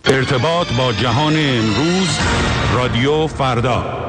ارتباط با جهان امروز، رادیو فردا.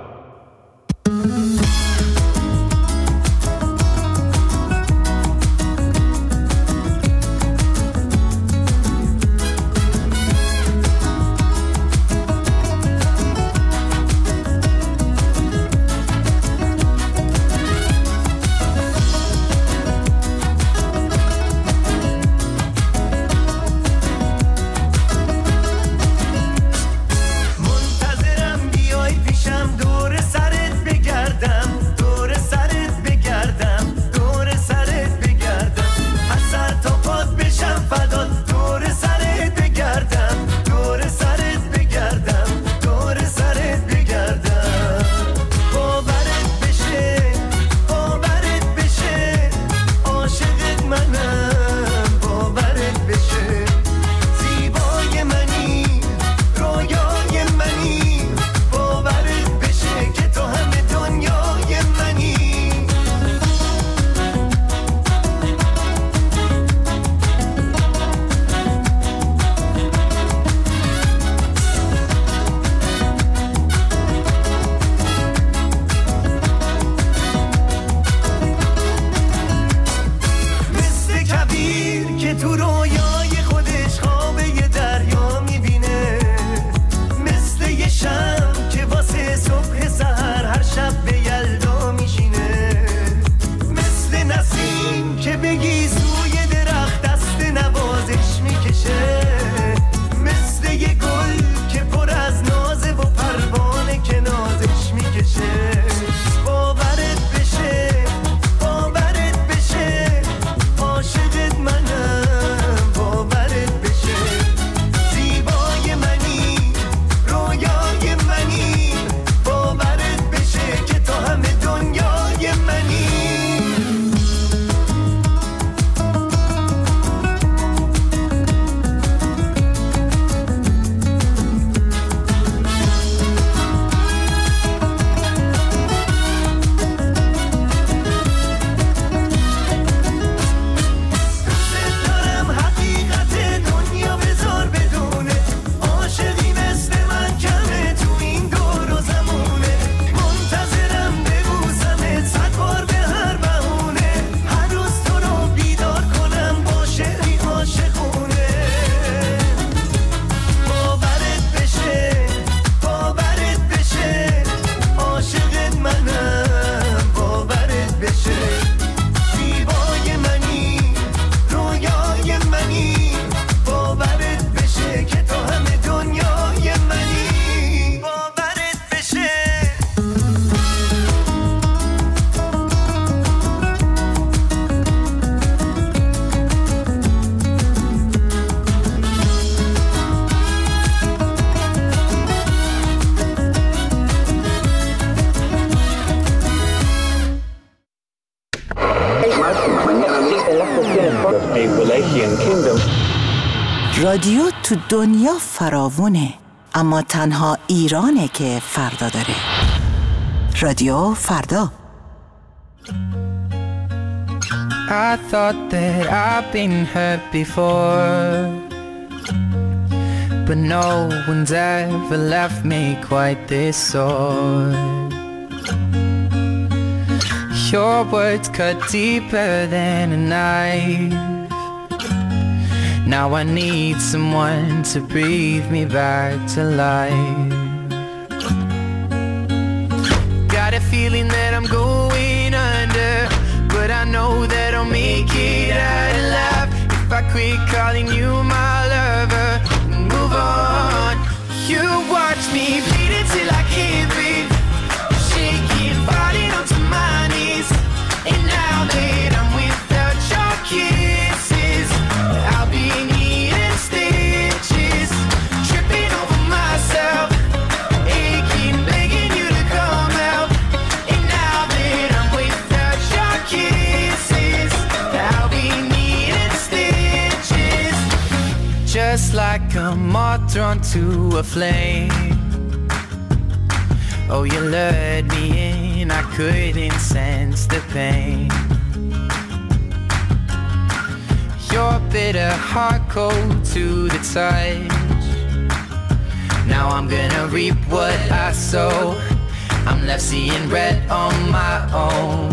رادیو تو دنیا فراوونه، اما تنها ایرانه که فردا داره. رادیو فردا. I thought that I've been hurt before, but no one's ever left me quite this sore. Your words cut deeper than a knife. Now I need someone to breathe me back to life. Got a feeling that I'm going under, but I know that I'll make it out alive if I quit calling you my lover and move on. You watch me bleed until I can't breathe, shaking, falling onto my knees. And now that I'm without your kisses, I'll be needing stitches, tripping over myself, aching, begging you to come out. And now that I'm without your kisses, I'll be needing stitches, just like a moth drawn to a flame. Oh, you lured me in, I couldn't sense the pain. Your bitter heart cold to the touch, Now I'm gonna reap what I sow. I'm left seeing red on my own.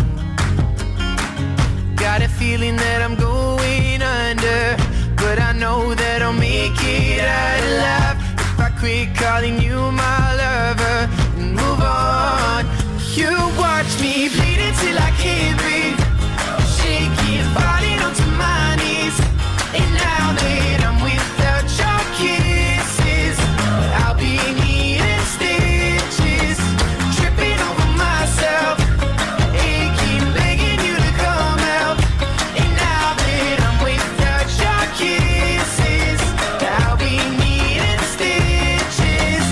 Got a feeling that I'm going under, but I know that I'll make it out alive if I quit calling you my lover and move on. You watch me bleeding till I can't breathe, shaking, falling onto my knees. And now that I'm without your kisses, I'll be needing stitches, tripping over myself, aching, begging you to come out. And now that I'm without your kisses, I'll be needing stitches.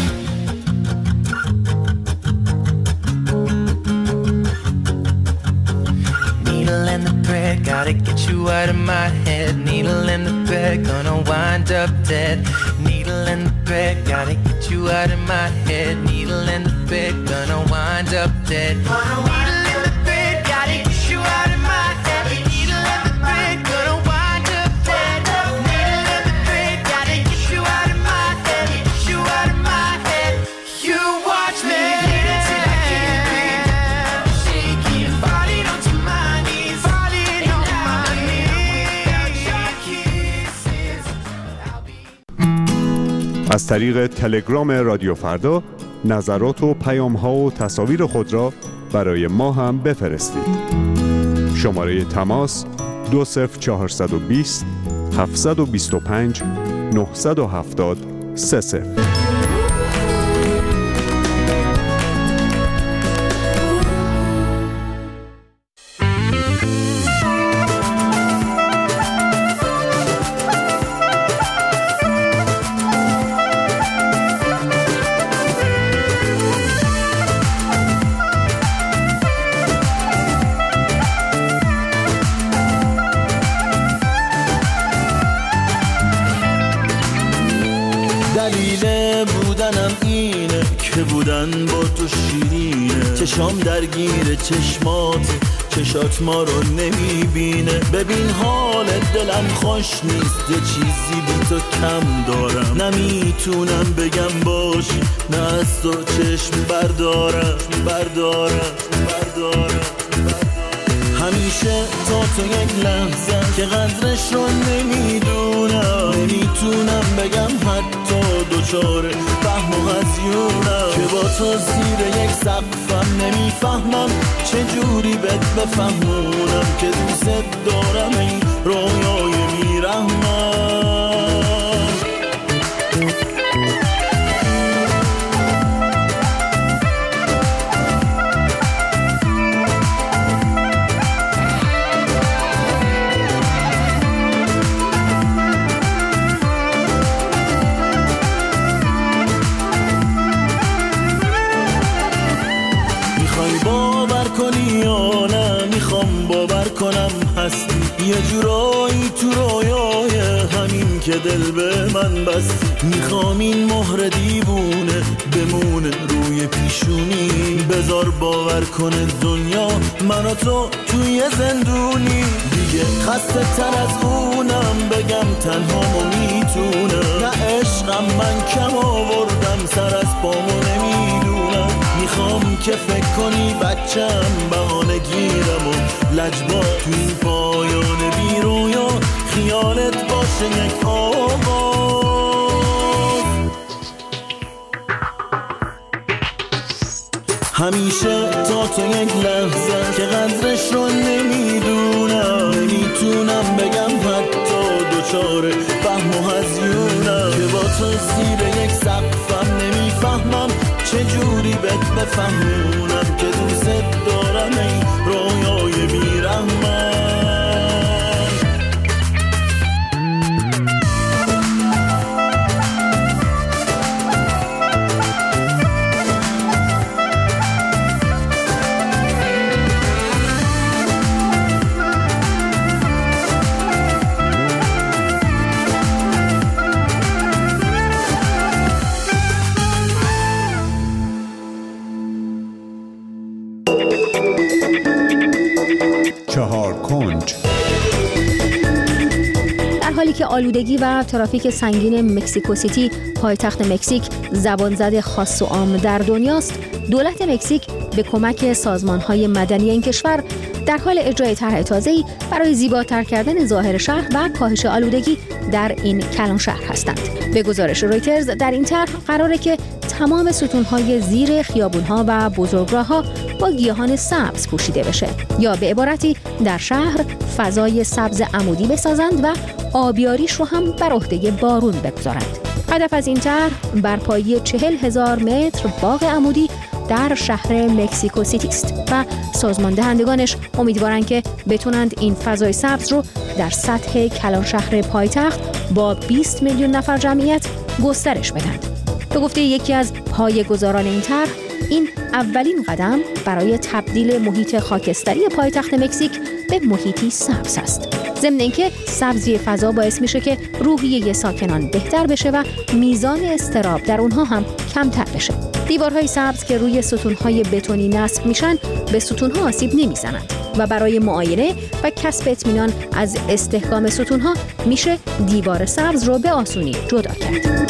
Needle and the thread, gotta get you out of my head. Needle and the thread, gonna wind up dead. Needle and the thread, gotta get you out of my head. Needle and the thread, gonna wind up dead. Needle and the thread, gotta get you out of my head. Needle and the thread, gonna wind up dead. Needle and the thread, gotta get you out of my head. Get you out of my head. You watch me bleeding till I can't breathe, shaking, falling onto my knees, falling on my knees. Without your kisses, I'll be. از طریق تلگرام رادیو فردا نظرات و پیام‌ها و تصاویر خود را برای ما هم بفرستید. شماره تماس 20420 725 970 30. دلیل بودنم اینه که بودن با تو شیرینه، چشام درگیر چشمات، چشات ما رو نمیبینه. ببین حال دلم خوش نیست، یه چیزی بی تو کم دارم، نمیتونم بگم باشی، نه از تو چشم بردارم. همیشه تا تو یک لحظه که قدرش رو نمیتونم بگم حتی دوچاره فهم و هزیونم، که با تو زیر یک سقفم نمیفهمم چجوری بهت بفهمونم که دوست دارم این رویای میرحمم. باور کنم هستی یه جورایی تو رویای همین که دل به من بستی. میخوام این مهر دیوونه بمونه روی پیشونی، بذار باور کنه دنیا من و تو توی زندونی. دیگه خسته تر از اونم بگم تنهامو میتونم، نه عشقم من کم آوردم سر از پامو نمیدونم. میخوام که فکر کنی بچم بهانه گیرم و لجبا تو این پایان بی رویا خیالت باشه یک آغاز. همیشه تا تو یک لحظه که قدرش رو نمیتونم بگم حتی دوچاره فهم و هزیونم، که با تو زیر یک سقفم نمیفهمم چجوری بهت بفهمونم که دوست دارم این رویای بیرحمم. حالی که آلودگی و ترافیک سنگین مکزیکو سیتی پایتخت مکزیک زبانزد خاص و عام در دنیاست، دولت مکزیک به کمک سازمان‌های مدنی این کشور در حال اجرای طرح تازه‌ای برای زیباتر کردن ظاهر شهر و کاهش آلودگی در این کلان شهر هستند. به گزارش رویترز در این طرح قراره که تمام ستون‌های زیر خیابون‌ها و بزرگراه‌ها با گیاهان سبز پوشیده بشه، یا به عبارتی در شهر فضای سبز عمودی بسازند و آبیاریش رو هم بر عهده بارون بگذارند. هدف از این طرح برپایی 40,000 متر باغ عمودی در شهر مکزیکو سیتی است و سازمان دهندگانش امیدوارند که بتونند این فضای سبز رو در سطح کلان شهر پایتخت با 20 میلیون نفر جمعیت گسترش بدند. به گفته یکی از پایه‌گذاران این طرح، این اولین قدم برای تبدیل محیط خاکستری پایتخت مکزیک به محیطی سبز است. ضمن اینکه سبزی فضا باعث میشه که روحیه ساکنان بهتر بشه و میزان اضطراب در اونها هم کمتر بشه. دیوارهای سبز که روی ستونهای بتونی نصب میشن به ستونها آسیب نمیزنند و برای معاینه و کسب اطمینان از استحکام ستونها میشه دیوار سبز رو به آسونی جدا کرد.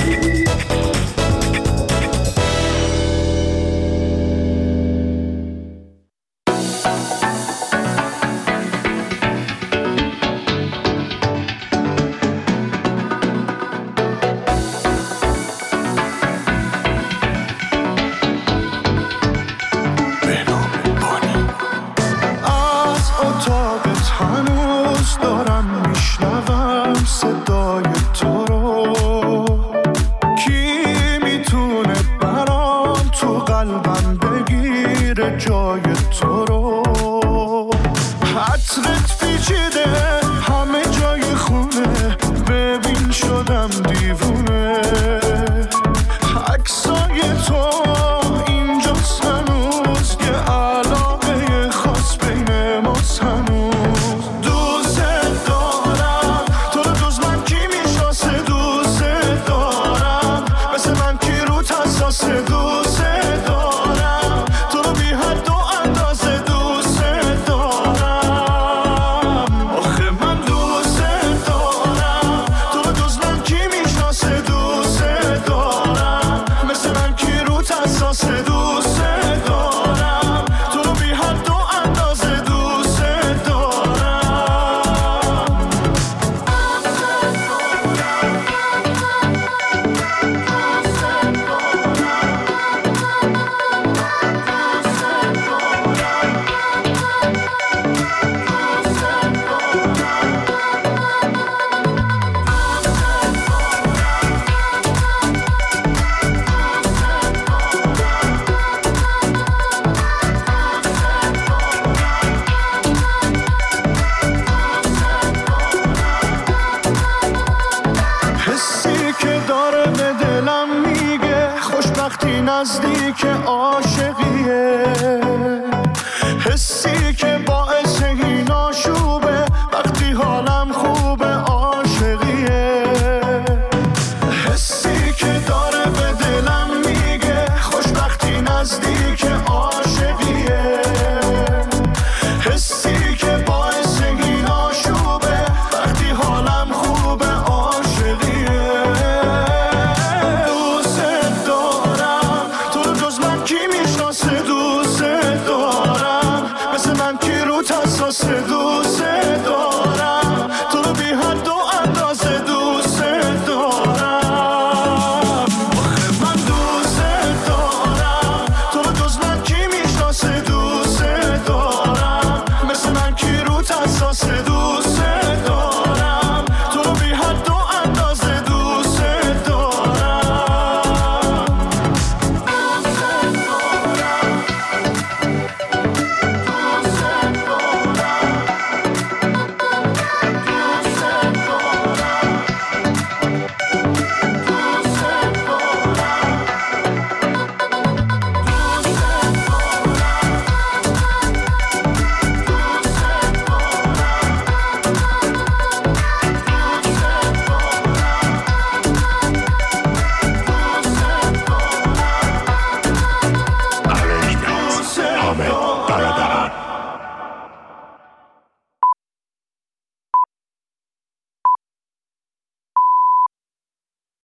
نزدیک عاشقیه، حسی که باعث این آشوبه